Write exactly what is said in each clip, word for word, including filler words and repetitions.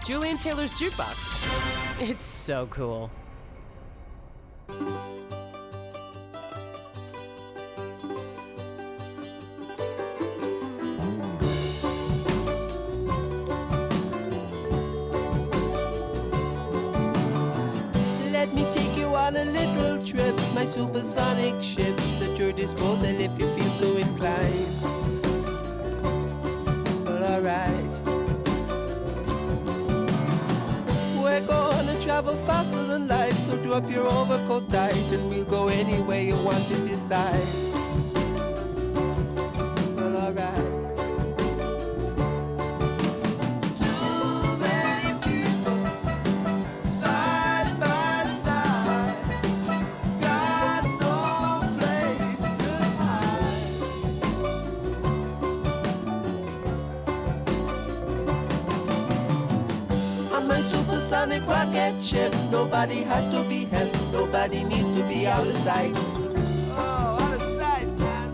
Julian Taylor's Jukebox. It's so cool. Let me take you on a little trip. My supersonic ship's at your disposal if you feel so inclined. Well, alright. We're gonna travel faster than light, so drop your overcoat tight and we'll go anywhere you want to decide. Well, alright. Sonic rocket ship, nobody has to be helped, nobody needs to be out of sight. Oh, out of sight, man.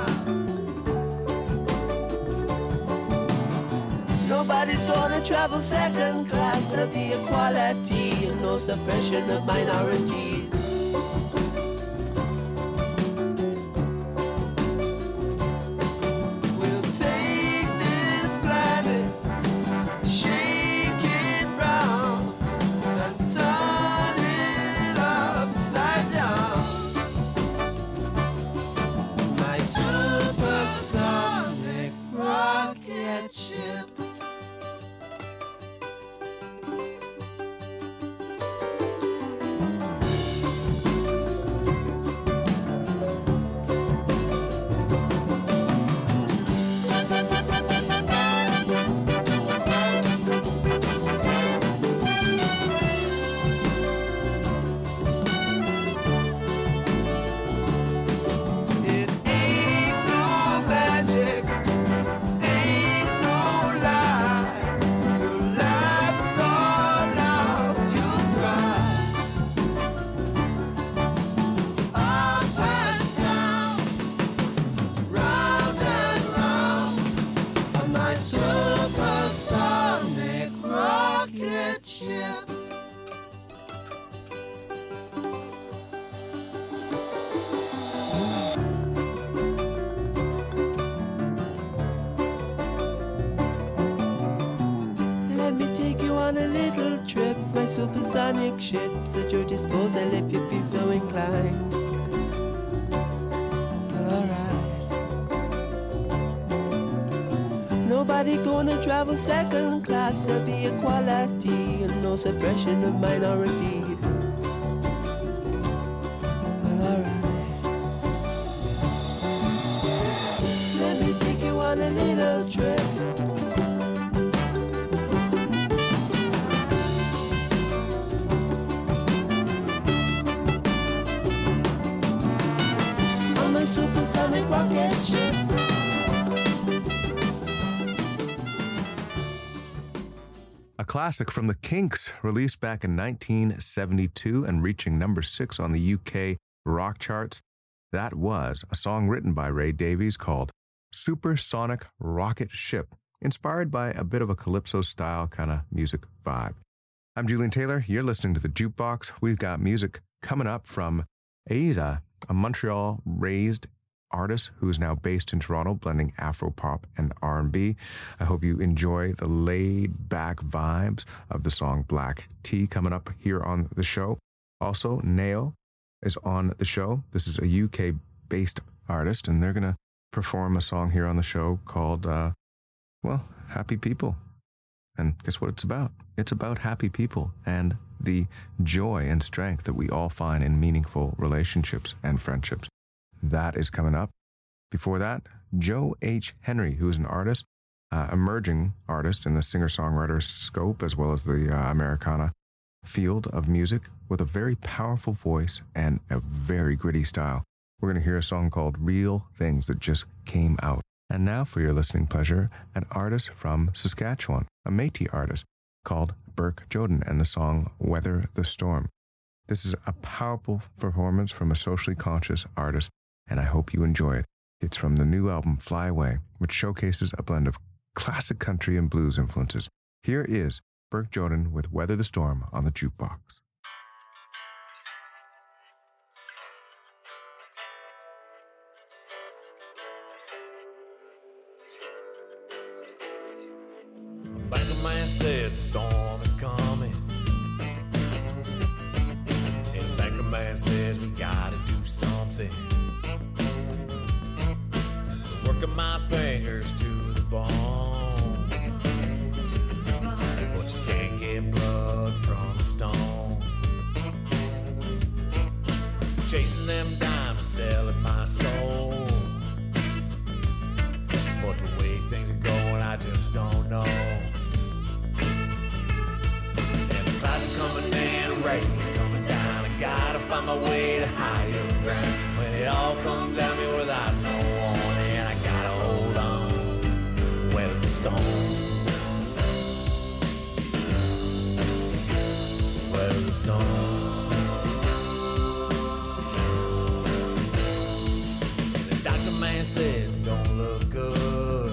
Ah. Nobody's gonna travel second class, there'll be equality and no suppression of minorities. We'll take this planet, shake it round, turn it upside down. My supersonic rocket ship. Supersonic ships at your disposal if you feel so inclined. But alright. Nobody gonna travel second class, there'll be equality and no suppression of minorities. But alright. Let me take you on a little trip. Supersonic rocket ship. A classic from the Kinks, released back in nineteen seventy-two and reaching number six on the U K rock charts. That was a song written by Ray Davies called Supersonic Rocket Ship, inspired by a bit of a calypso-style kind of music vibe. I'm Julian Taylor. You're listening to The Jukebox. We've got music coming up from Aiza, a Montreal-raised artist who is now based in Toronto, blending Afro-pop and R and B. I hope you enjoy the laid-back vibes of the song Black Tea coming up here on the show. Also, Nao is on the show. This is a U K-based artist, and they're going to perform a song here on the show called, uh, well, Happy People. And guess what it's about? It's about happy people and the joy and strength that we all find in meaningful relationships and friendships. That is coming up. Before that, Joe H. Henry, who is an artist, uh, emerging artist in the singer-songwriter scope, as well as the uh, Americana field of music, with a very powerful voice and a very gritty style. We're going to hear a song called Real Things that just came out. And now for your listening pleasure, an artist from Saskatchewan, a Métis artist called Burke Joden, and the song Weather the Storm. This is a powerful performance from a socially conscious artist, and I hope you enjoy it. It's from the new album Fly Away, which showcases a blend of classic country and blues influences. Here is Burke Jordan with Weather the Storm on the Jukebox. Banker man says the storm is coming. And the banker man says we gotta do something. Working my fingers to the bone, but you can't get blood from a stone. Chasing them diamonds, selling my soul. But the way things are going, I just don't know. And the clouds are coming in, the rain's coming down. I gotta find my way to higher ground. When it all comes at me without no warning, I gotta hold on, weather the storm. Weather the storm. And the doctor man says it don't look good.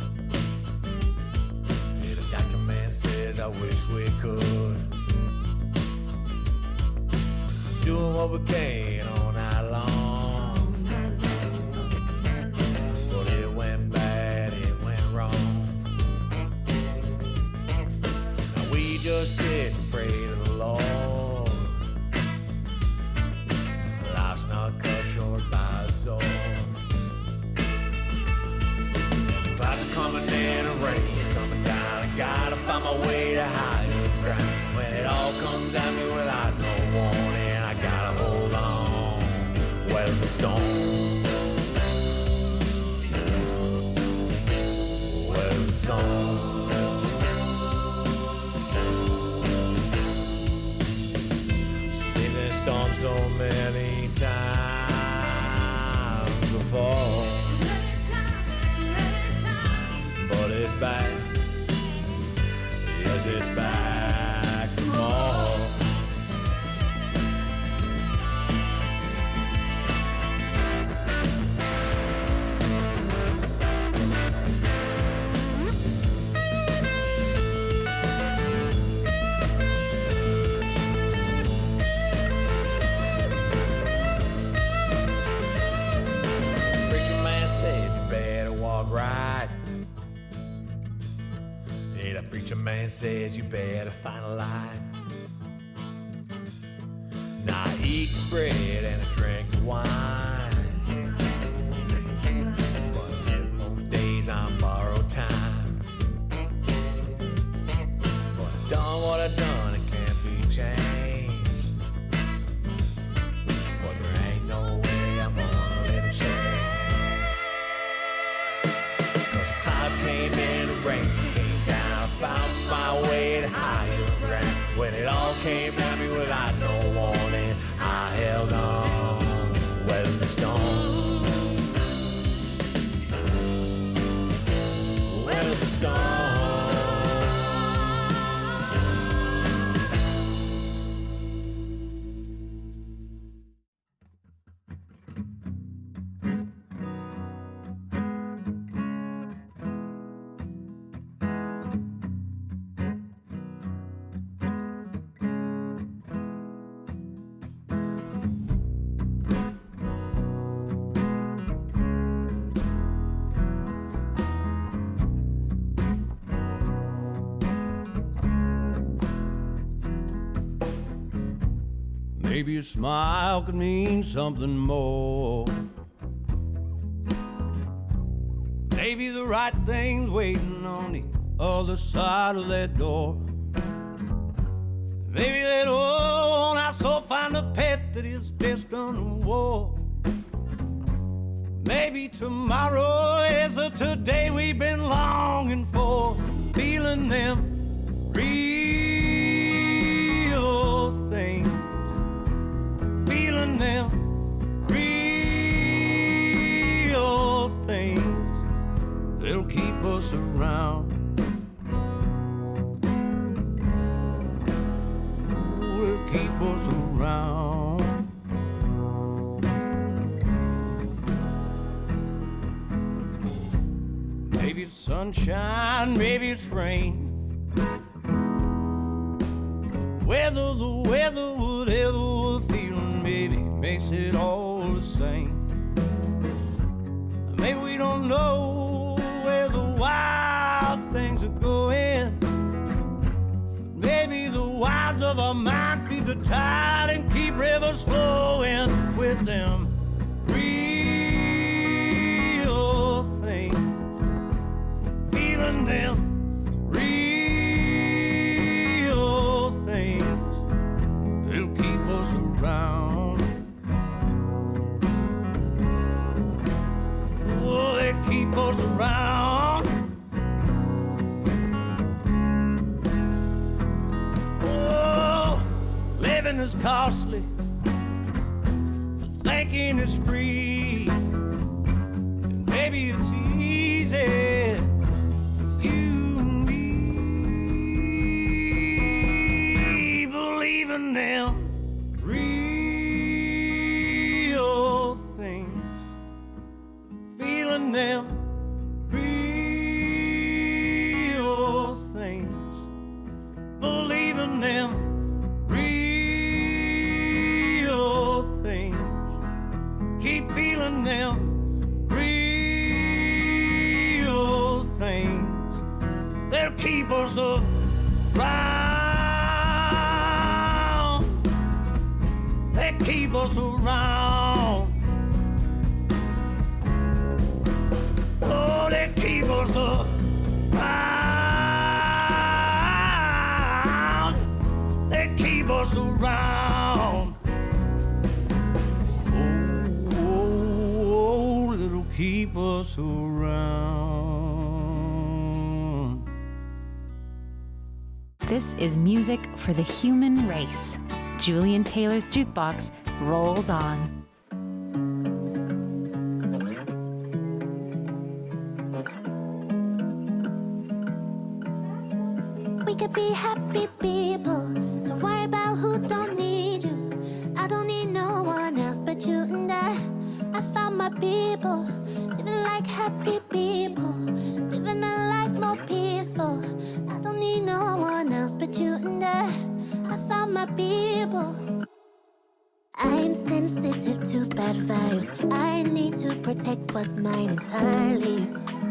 Yeah, the doctor man says I wish we could. Doing what we can all night long. But it went bad, it went wrong. Now we just sit and pray to the Lord. Life's not cut short by the sword. And the clouds are coming in, the rain's coming down. I gotta find my way to higher ground. When it all comes at me without no warning, I gotta hold on, weather the storm. Weather the storm. Seen this storm so many times before, but it's back. Yes, it's back for more. Preacher man says you better walk right. Yeah, the preacher man says you better find a light. Now I eat the bread and I drink the wine. But most days I'm borrowed time. But I've done what I've done, it can't be changed. But there ain't no way I'm gonna let it change. Cause the clouds came in, the rain came down. I found my way to higher ground. When it all came at me without no warning, I held on, weathered the storm. Weathered the storm. Maybe a smile could mean something more. Maybe the right thing's waiting on the other side of that door. Maybe that old asshole find a pet that is destined to war. Maybe tomorrow is the today we've been longing for. Feeling them real things. Feeling them real things that'll keep us around. Will keep us around. Maybe it's sunshine, maybe it's rain. Whether the weather, whatever we're feeling, maybe makes it all the same. Maybe we don't know where the wild things are going. Maybe the wilds of our mind feed the tide and keep rivers flowing with them real things. Feeling them real things. They'll keep us around. Oh, they keep us around. Oh, living is costly, thinking is free. And maybe it's easy with you and me. Believe in them real things. Feeling them real things. Believe in them real things. Keep feeling them real things. They'll keep us around. They keep us around. Oh, they keep us around. They keep us around. Oh, oh, it'll keep us around. This is music for the human race. Julian Taylor's Jukebox rolls on. We could be happy people. Don't worry about who don't need you. I don't need no one else but you and I. I found my people, living like happy people, living a life more peaceful. I don't need no one else but you and I. I found my people. I'm sensitive to bad vibes. I need to protect what's mine entirely.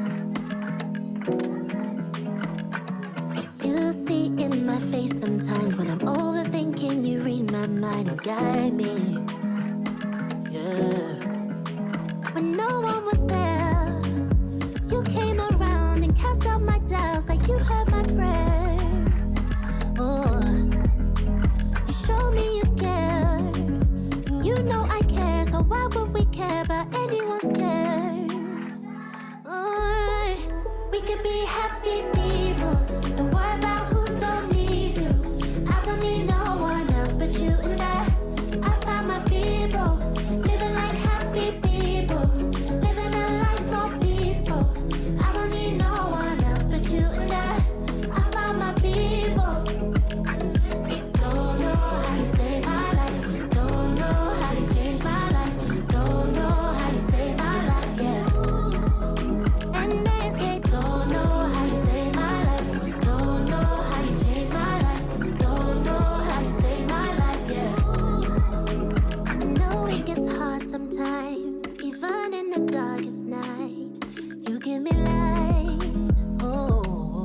You see in my face sometimes when I'm overthinking. You read my mind and guide me. Yeah. When no one was there, you came around and cast out my doubts like you heard my prayers. Oh, you showed me you care, and you know I care. So why would we care about anyone's cares? Oh, we could be happy people. Don't worry about who don't need you. I don't need no one else but you and I. I found my people, living like happy people, living a life more peaceful. I don't need no one else but you and I. I found my people. Don't know how you save my life. Don't know how you change my life. Don't know how you save my life, yeah. And they say don't know how you save my life. Don't know how you change my life. Don't know how you save my life, yeah. I know it gets hard sometimes, even in the darkest night. You give me light, oh.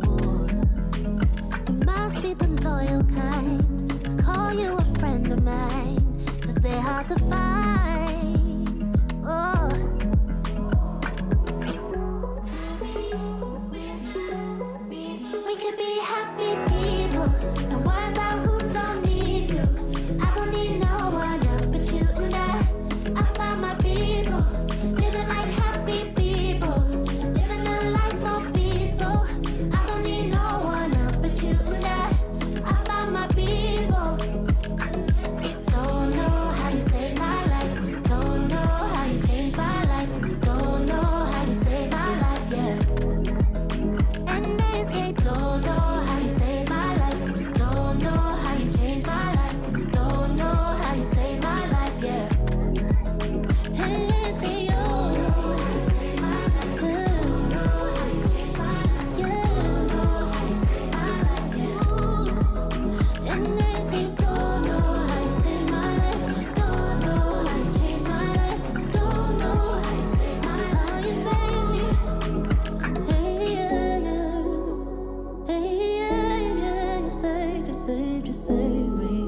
You must be the loyal kind. I call you a friend of mine, 'cause they're hard to find, oh. We could be happy people. Don't worry about who don't need you. I don't need no one else but you and I. I found my people, living like happy people, living a life more peaceful. I don't need no one else but you and I. I found my people. Don't know how you save my life. Don't know how you change my life. Don't know how you save my life, yeah. And they say don't know how you save to save me.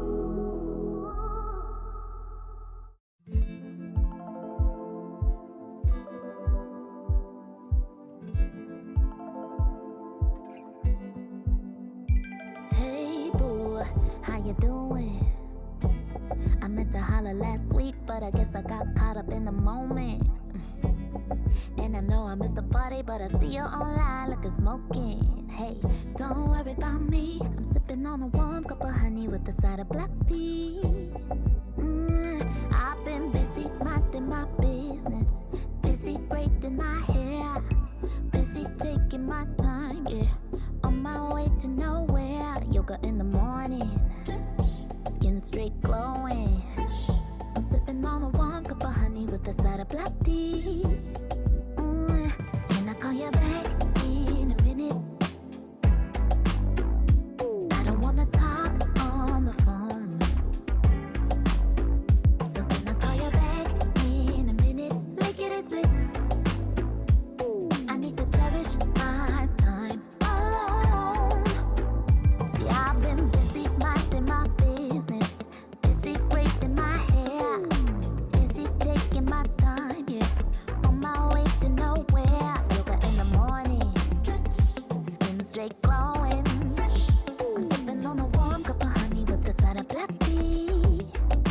Hey boo, how you doing? I meant to holler last week, but I guess I got caught up in the moment. And I know I missed the party, but I see you online looking smoking. Hey, don't worry about me. I'm sipping on a warm cup of honey with a side of black tea. Mm, I've been busy minding my business, busy braiding my hair, busy taking my time, yeah. On my way to nowhere. Yoga in the morning, skin straight glowing. I'm sipping on a warm cup of honey with a side of black tea. Mm, can I call you back in a minute? I don't wanna talk on the phone. So can I call you back in a minute? Make it a split. I need to cherish my time alone. See, I've been busy minding my business, busy braiding my hair, busy taking my time, yeah. On my way to nowhere. Yoga in the morning, skin straight glowing. I'm sipping on a warm cup of honey with a side of black tea.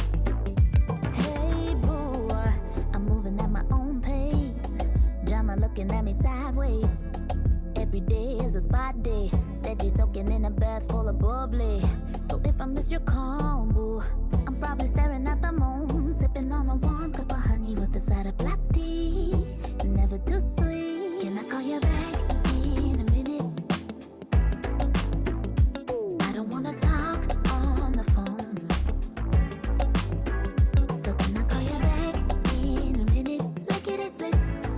Hey boo, I'm moving at my own pace. Drama looking at me sideways. Every day is a spa day, steady soaking in a bath full of bubbly. So if I miss your call, boo, I'm probably staring at the moon, sipping on a warm cup of honey with a side of black tea. Never too sweet. Can I call you back in a minute? I don't wanna talk on the phone. So can I call you back in a minute? Like it is split.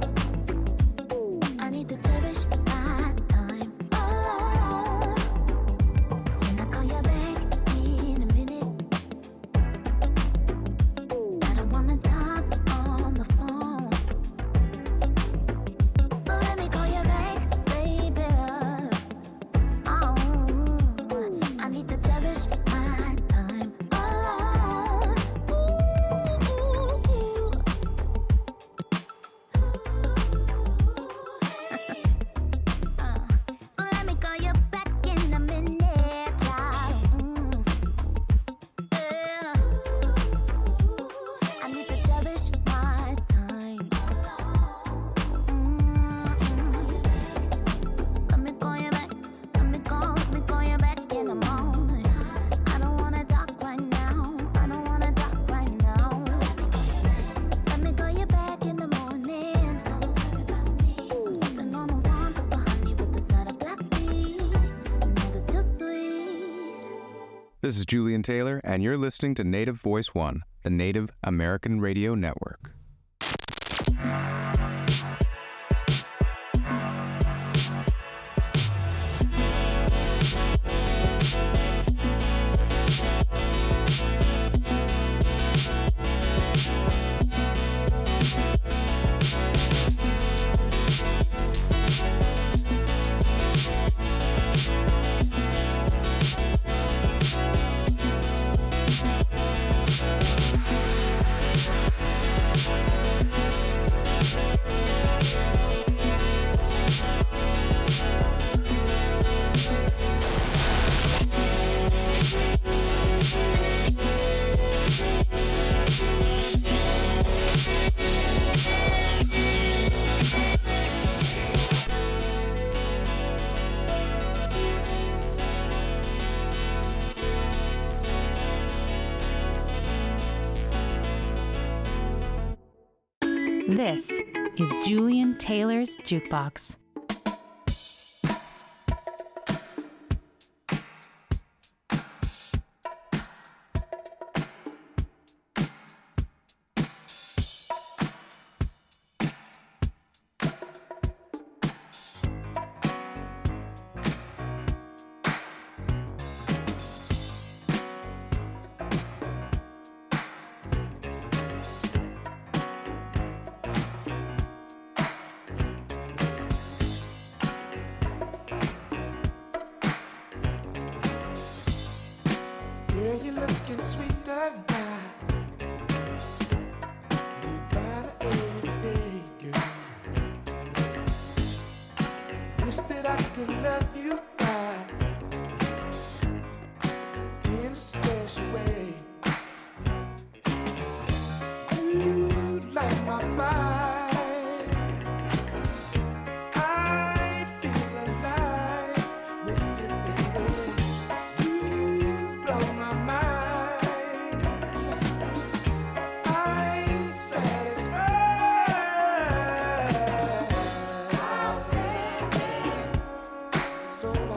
I need to cherish my time alone. Can I call you back in a minute? I don't wanna talk on the phone. So let me call you back, baby. Oh, I need to cherish my time alone. Ooh, ooh, ooh. Uh, so let me call you back in a minute, child. Mm. Yeah. I need to cherish my time. Mm-mm. Let me call you back. Let me call, let me call you back in the morning. I don't wanna talk right now. I don't wanna talk right now. Let me call you back in the morning. I'm sipping on a warm cup of honey with a side of black tea. Never too sweet. This is Julian Taylor, and you're listening to Native Voice One, the Native American Radio Network. This is Julian Taylor's Jukebox. Girl, you're looking sweet tonight. You find it every day, girl. Wish that I could love you right in a special way. You light my fire. I feel alive with you, baby. You blow my mind. I'm satisfied. Outstanding. So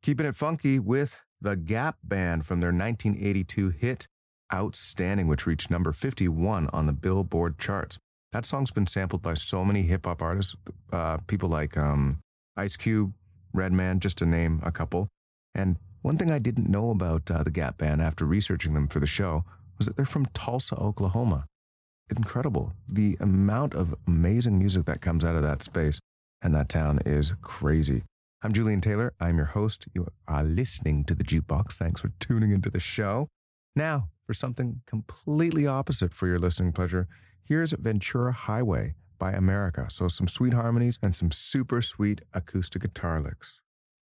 Keeping it funky with the Gap Band from their nineteen eighty-two hit Outstanding, which reached number fifty-one on the Billboard charts. That song's been sampled by so many hip-hop artists, uh, people like um, Ice Cube, Redman, just to name a couple. And one thing I didn't know about uh, the Gap Band after researching them for the show was that they're from Tulsa, Oklahoma. Incredible. The amount of amazing music that comes out of that space and that town is crazy. I'm Julian Taylor. I'm your host. You are listening to The Jukebox. Thanks for tuning into the show. Now, for something completely opposite for your listening pleasure, here's Ventura Highway by America. So some sweet harmonies and some super sweet acoustic guitar licks.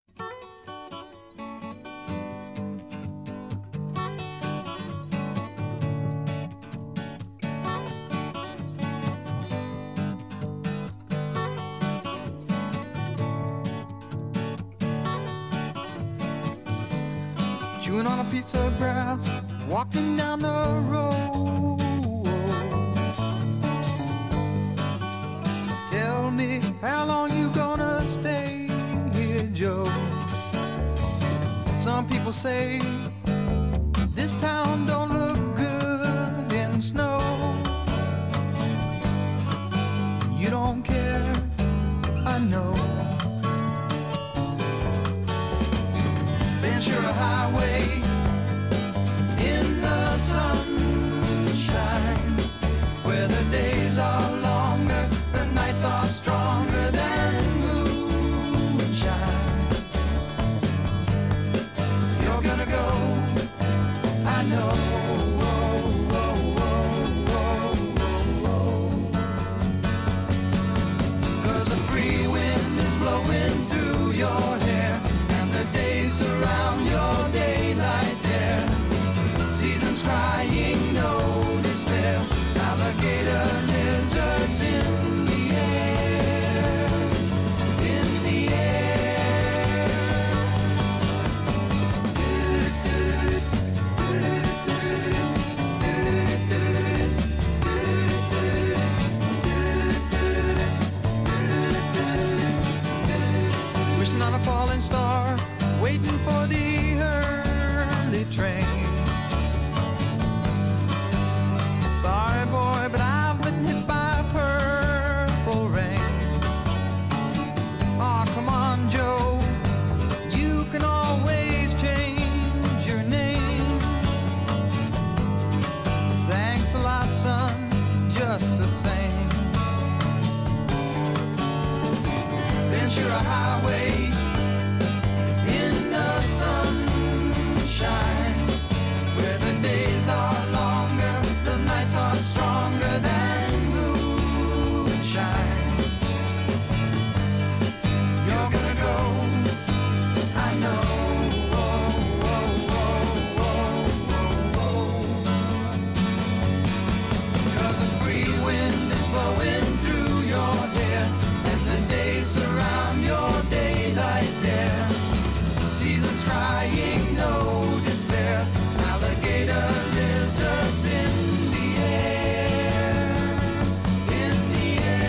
Chewing on a piece of grass, walking down the road. Tell me, how long you gonna stay here, Joe? Some people say this town don't look good in snow. You don't care, I know. Ventura Highway in the sunshine, where the days are longer, the nights are stronger than moonshine. You're gonna go, I know. Cause the free wind is blowing through your hair, and the days surround your daylight there. Seasons crying, no despair. Alligator lizards in the air, in the air. Wishing on a falling star, waiting for the early train. Sorry boy, but I've been hit by purple rain. Oh, come on, Joe, you can always change your name. Thanks a lot, son, just the same. Ventura Highway in the sunshine, where the days are longer, the nights are stronger than moonshine. You're gonna go, I know. Oh, oh, oh, oh, oh, oh. Cause the free wind is blowing through your hair, and the days surround your daylight there. Seasons crying, no despair. Alligator lizards in the air, in the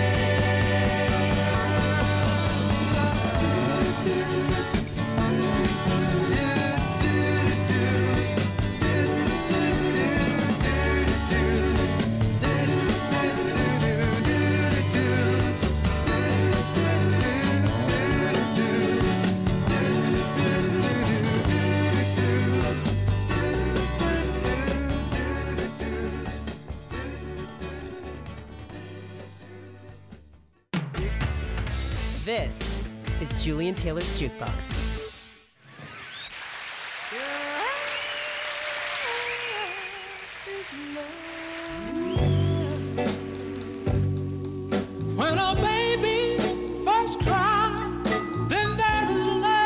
This is Julian Taylor's Jukebox. When a baby first cries, then there is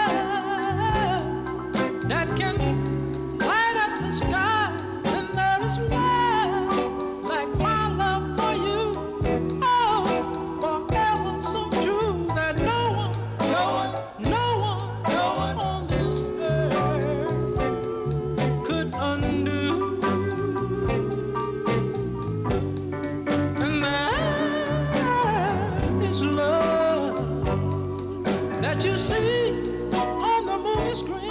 love that can light up the sky. Then there is love like my love for you. Oh, forever so true that no one, no one, no one, no one on this earth could undo. And that is love that you see on the movie screen.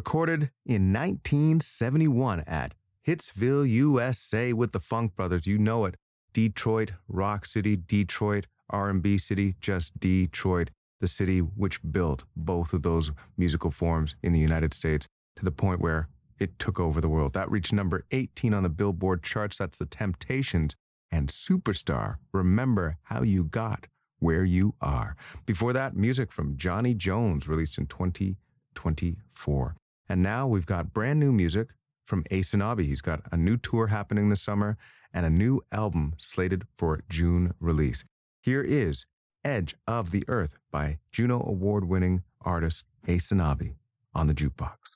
recorded in nineteen seventy-one at Hitsville, U S A with the Funk Brothers. You know it. Detroit, Rock City, Detroit, R and B City, just Detroit, the city which built both of those musical forms in the United States to the point where it took over the world. That reached number eighteen on the Billboard charts. That's the Temptations and Superstar. Remember how you got where you are. Before that, music from Johnny Jones, released in twenty twenty-four. And now we've got brand new music from Ace and Abby. He's got a new tour happening this summer and a new album slated for June release. Here is Edge of the Earth by Juno Award-winning artist Ace and Abby on the Jukebox.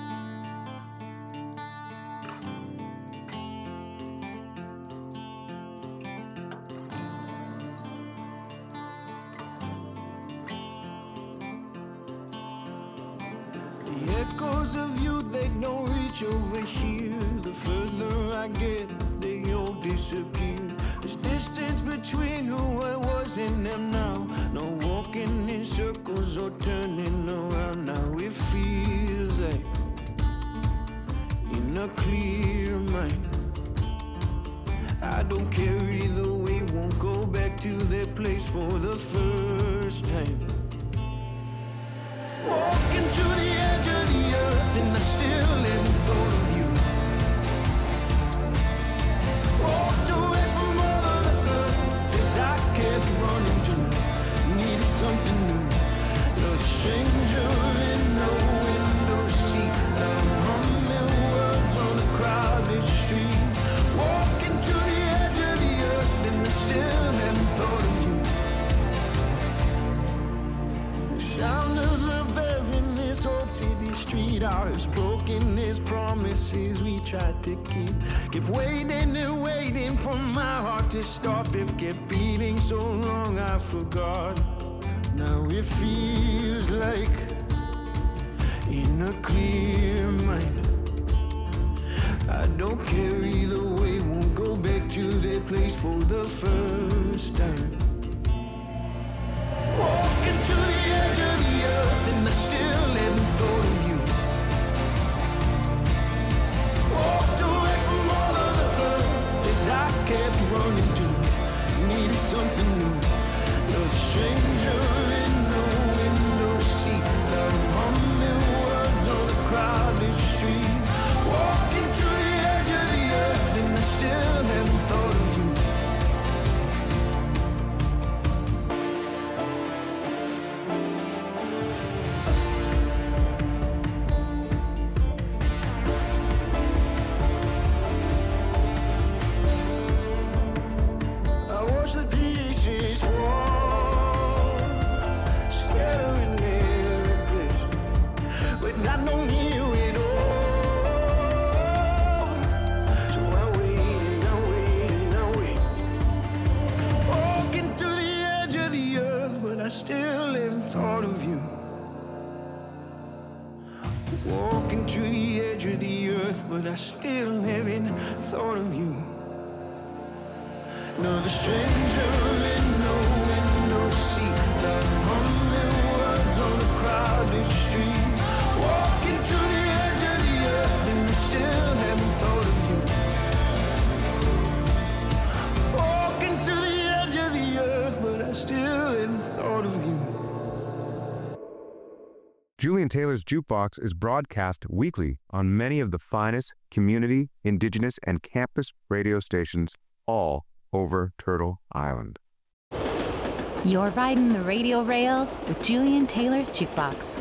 The echoes of you, they don't reach over here. The further I get, they all disappear. There's distance between who I was and am now. No walking in circles or turning around. Now it feels like in a clear mind. I don't care either way, won't go back to that place for the first time. Walking to the edge of the earth and I still haven't thought of you. Walked away from all of the earth that I kept running to. Needed something new. Another stranger in the window seat. I'm humming words on a crowded street. Walking to the edge of the earth and I still haven't thought of you. The sound of the bells in this old city street, ours broken as promises we tried to keep. Kept waiting and waiting for my heart to stop. It kept beating so long I forgot. Now it feels like in a clear mind. I don't care either way, won't go back to that place for the first time. Walking to the edge of the earth and I still haven't thought of you. Walked away from all of the hurt that I kept running to. Needed something new. Another stranger in the window seat. I'm humming words on a crowded street. Walking to the edge of the earth and I still haven't thought of you. I watch the pieces fall, scattering every place, but I don't hear it all. So I wait and I wait and I wait. Walking to the edge of the earth, but I still haven't thought of you. Walking to the edge of the earth, but I still haven't thought of you. Another stranger in the window seat. I'm humming words on a crowded street. Walking to the edge of the earth and I still haven't thought of you. Walking to the edge of the earth, but I still haven't thought of you. Julian Taylor's Jukebox is broadcast weekly on many of the finest community, indigenous, and campus radio stations all over Turtle Island. You're riding the radio rails with Julian Taylor's Jukebox.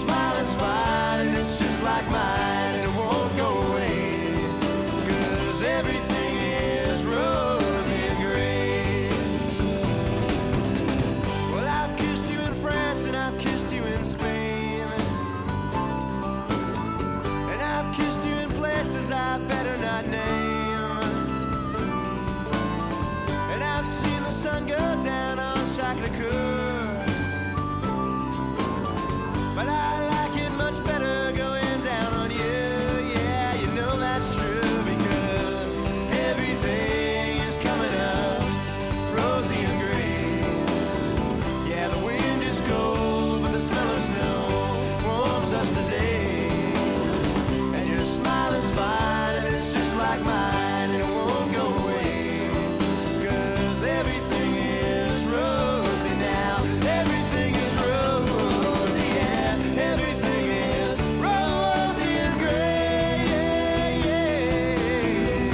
smile is fine and it's just like mine and it won't go away, 'cause everything is rosy and gray. Well, I've kissed you in France and I've kissed you in Spain, and I've kissed you in places I better not name, and I've seen the sun go down on Sacré-Cœur, but I like it much better going down on you. Yeah, you know that's true, because everything is coming up rosy and green. Yeah, the wind is cold, but the smell of snow warms us today. And your smile is fine, and it's just like mine, and it won't go away, 'cause everything is rosy now. Everything is rosy, yeah. Everything is rosy and gray, yeah, yeah.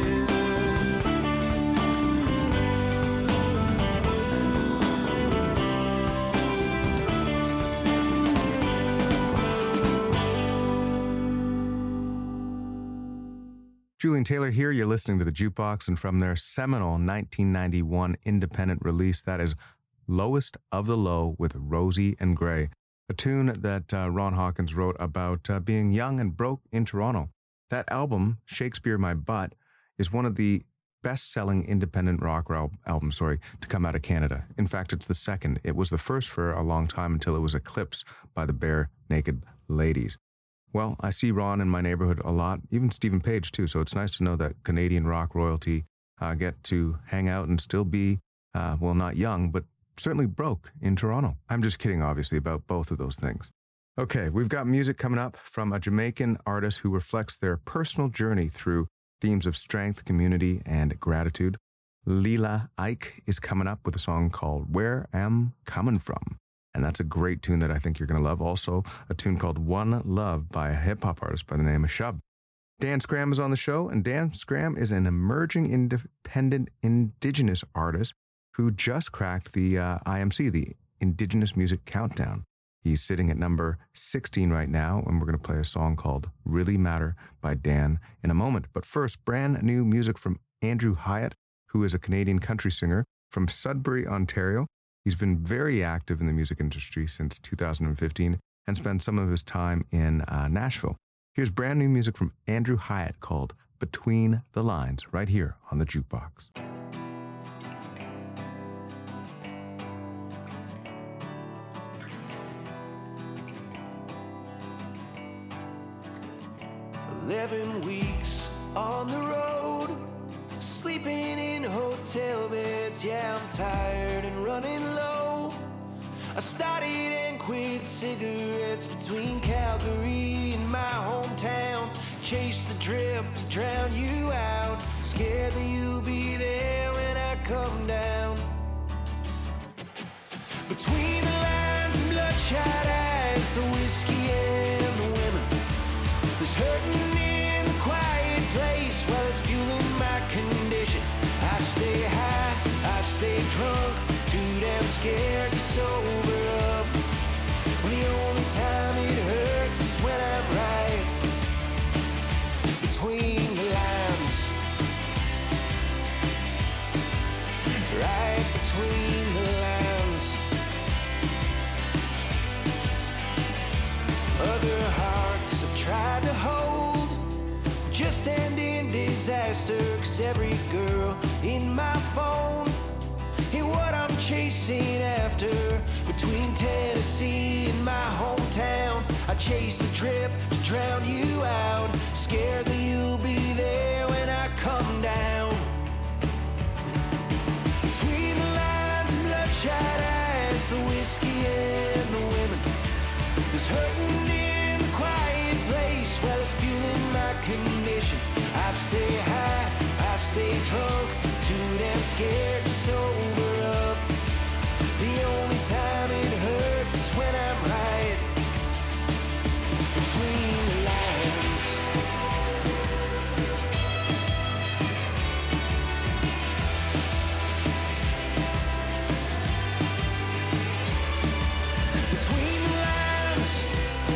Julian Taylor here. You're listening to The Jukebox, and from their seminal nineteen ninety-one independent release, that is Lowest of the Low with Rosie and Gray, a tune that uh, Ron Hawkins wrote about uh, being young and broke in Toronto. That album, Shakespeare My Butt, is one of the best-selling independent rock al- albums, sorry, to come out of Canada. In fact, it's the second. It was the first for a long time until it was eclipsed by the Bare Naked Ladies. Well, I see Ron in my neighborhood a lot, even Stephen Page too, so it's nice to know that Canadian rock royalty uh, get to hang out and still be, uh, well, not young, but certainly broke in Toronto. I'm just kidding, obviously, about both of those things. Okay, we've got music coming up from a Jamaican artist who reflects their personal journey through themes of strength, community, and gratitude. Leela Ike is coming up with a song called Where Am Coming From? And that's a great tune that I think you're going to love. Also, a tune called One Love by a hip-hop artist by the name of Shub. Dan Scram is on the show, and Dan Scram is an emerging independent Indigenous artist who just cracked the uh, I M C, the Indigenous Music Countdown. He's sitting at number sixteen right now, and we're going to play a song called Really Matter by Dan in a moment. But first, brand new music from Andrew Hyatt, who is a Canadian country singer from Sudbury, Ontario. He's been very active in the music industry since two thousand fifteen and spent some of his time in uh, Nashville. Here's brand new music from Andrew Hyatt called Between the Lines, right here on The Jukebox. Eleven weeks on the road, sleeping in hotel beds. Yeah, I'm tired and running low. I started and quit cigarettes between Calgary and my hometown. Chase the drip to drown you out, scared that you'll be there when I come down. Between the lines and bloodshot eyes, the whiskey and the women, there's hurting in the quiet place while it's fueling my condition. I stay high, I stay drunk, too damn scared to sober up. When the only time it hurts is when I'm right between the lines, right between the lines. Other hearts have tried to hold, just end in disaster, 'cause every girl in my phone ain't what I'm chasing after. Between Tennessee and my hometown, I chase the drip to drown you out, scared that you'll be there when I come down. Between the lines and bloodshot eyes, the whiskey and the women, there's hurting in the quiet place while it's fueling my condition. I stay high, I stay drunk, too damn scared to sober up. The only time it hurts is when I'm right between the lines. Between the lines,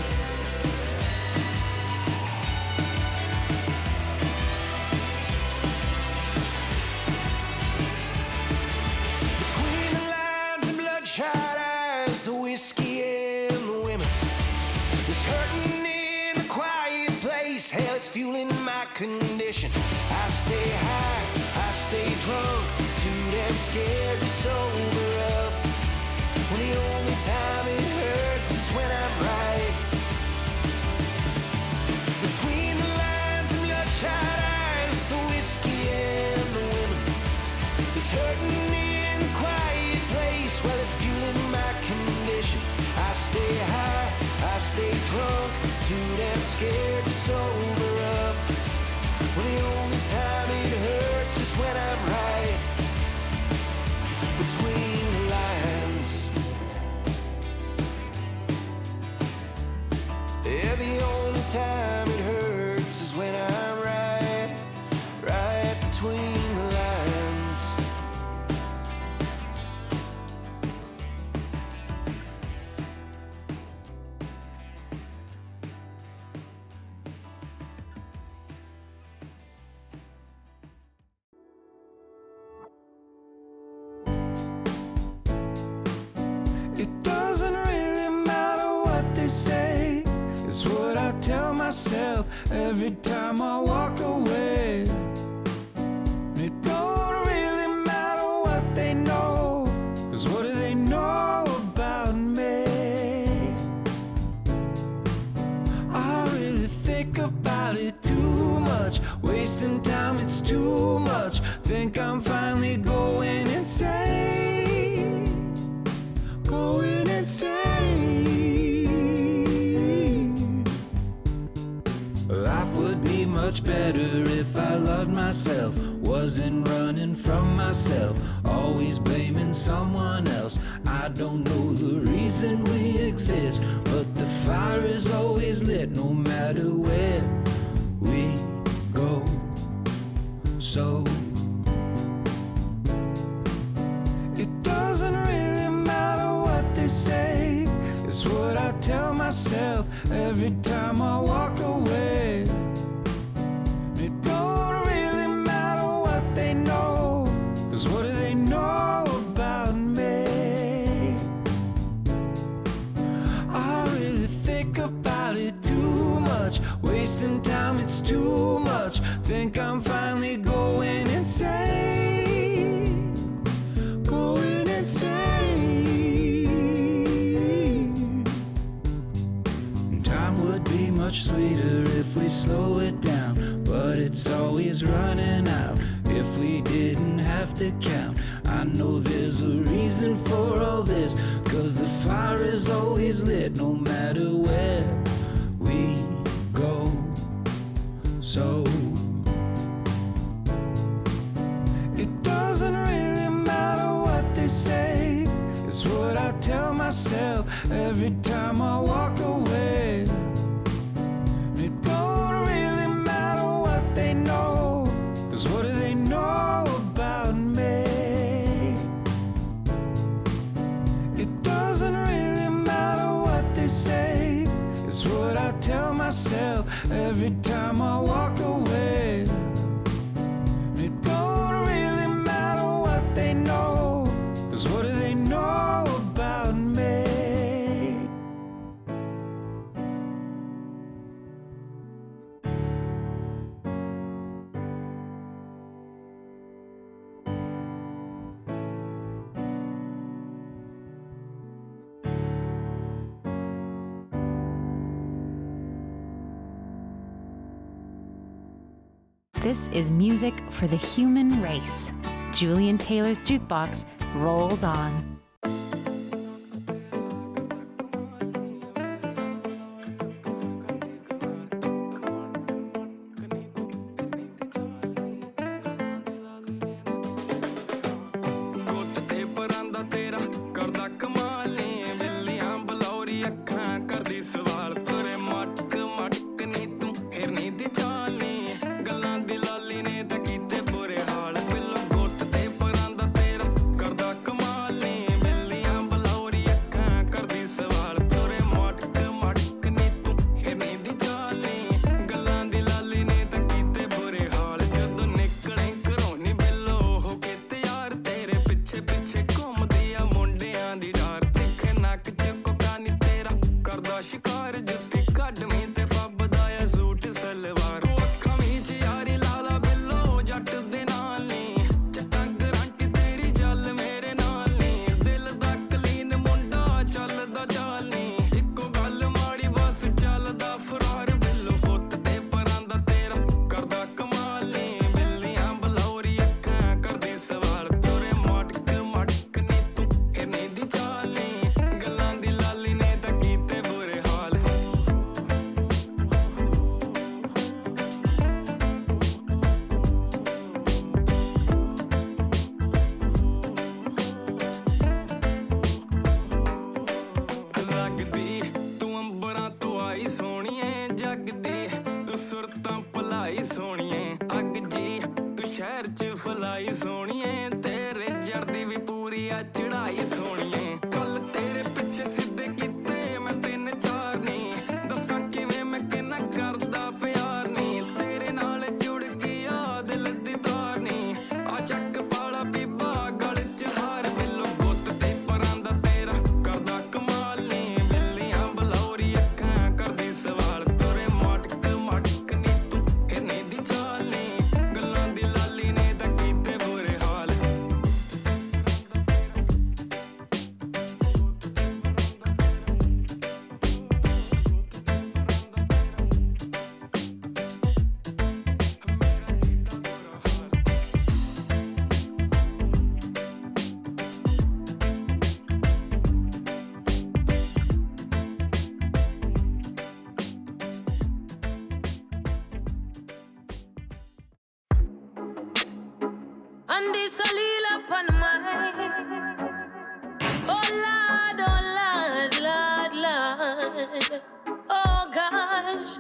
hell, it's fueling my condition. I stay high, I stay drunk, too damn scared to sober up. When the only time it hurts is when I'm right. Between the lines of your shot eyes, the whiskey and the women, it's hurting in the quiet place while it's fueling my condition. I stay high, I stay drunk, too damn scared to sober up. When the only time it hurts is when I'm right. Between the lines. Yeah, the only time it hurts is when I'm right, right between the lines. It doesn't really matter what they say, it's what I tell myself every time I walk away. It don't really matter what they know, 'cause what do they know about me? I really think about it too much, wasting time, it's too much. Think I'm finally going insane, going insane. Life would be much better if I loved myself, wasn't running from myself, always blaming someone else. I don't know the reason we exist, but the fire is always lit no matter where we go. So it doesn't really matter what they say, it's what I tell myself every time I walk away. It don't really matter what they know, 'cause what do they know about me? I really think about it too much, wasting time, it's too much. Think I'm finally going insane, going insane. Time would be much sweeter if we slow it down, but it's always running out if we didn't have to count. I know there's a reason for all this, 'cause the fire is always lit no matter where we go. So it doesn't really matter what they say, it's what I tell myself every time I walk away. It don't really matter what they know, 'cause what do they know about me? It doesn't really matter what they say, it's what I tell myself every time I walk away. It don't really matter what they know, 'cause what do they know about me? This is music for the human race. Julian Taylor's Jukebox rolls on. ਸ਼ਿਕਾਰ ਜੁੱਤੀ ਕੱਢਵੀਂ ਤੇ ਫੱਬਦਾ ਆ suit salwar and this a lead up on mine. Oh Lord, oh Lord, Lord, Lord. Oh gosh.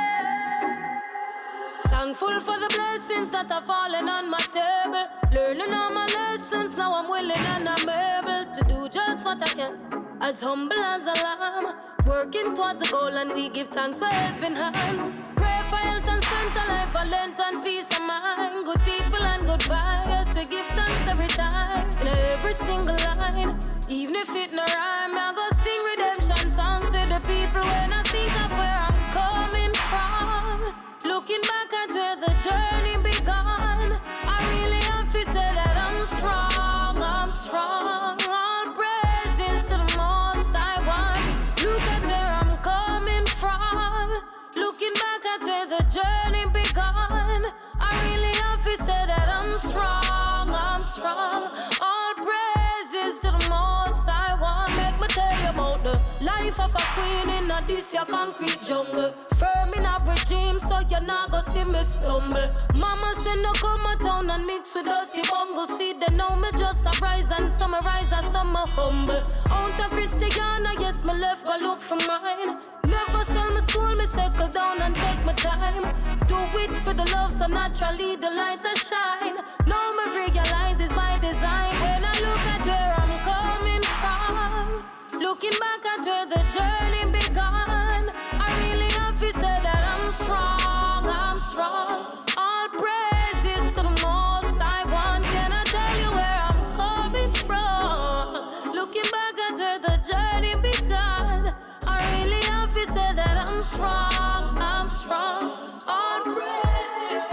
Thankful for the blessings that are falling on my table. Learning all my lessons, now I'm willing and I'm able to do just what I can. As humble as a lamb, working towards a goal, and we give thanks for helping hands. Pray for health and strength, a life, for length and peace of mind. Good people and good vibes, we give thanks every time. In every single line, even if it no rhyme, I go sing redemption songs to the people when I think of where I'm coming from. Looking back at where the journey began, I really have to say that I'm strong, I'm strong. All praises to the most I want. Look at where I'm coming from. Looking back at where the journey began, I really have to say that I'm strong, I'm strong. All praises to the most I want. Make me tell you about the life of a queen in a this your concrete jungle. Firm in a regime, so you not go see me stumble. Mama said no come a town and mix with dirty bungle. See they know me just a rise and summarize as some humble. Out of Christiana, yes, me left go look for mine. Never sell my soul, me settle down and take my time. Do it for the love, so naturally the lights are shine. Now me realize it's by design. When I look at where I'm coming from, looking back at where the journey began, I really have to say that I'm strong, I'm strong. All praises to the most I want. Can I tell you where I'm coming from? Looking back at where the journey began, I really have to say that I'm strong, I'm strong. All praises.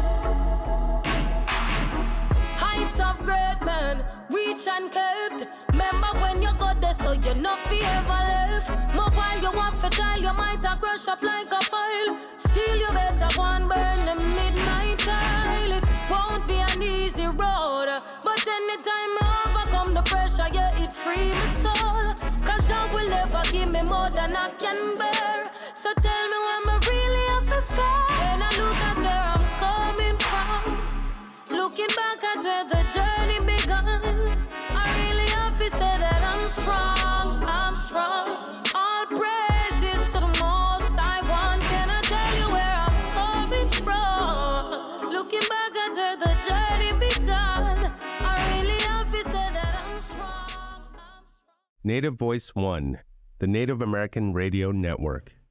Heights of great men, reach and kept. Remember when you got there, so you not feel ever left. Mobile you want for child, you might have crush up like a file. Still you better go and burn the midnight tile. It won't be an easy road, but anytime I overcome the pressure, yeah, it free my soul. Cause you will never give me more than I can bear. So tell me when I really have to fair. When I look at where I'm coming from, looking back at where the journey began, I really have to say that I'm strong, I'm strong. All praises to the most I want. Can I tell you where I'm coming from? Looking back at where the journey began, I really have to say that I'm strong, I'm strong. Native Voice One, the Native American Radio Network.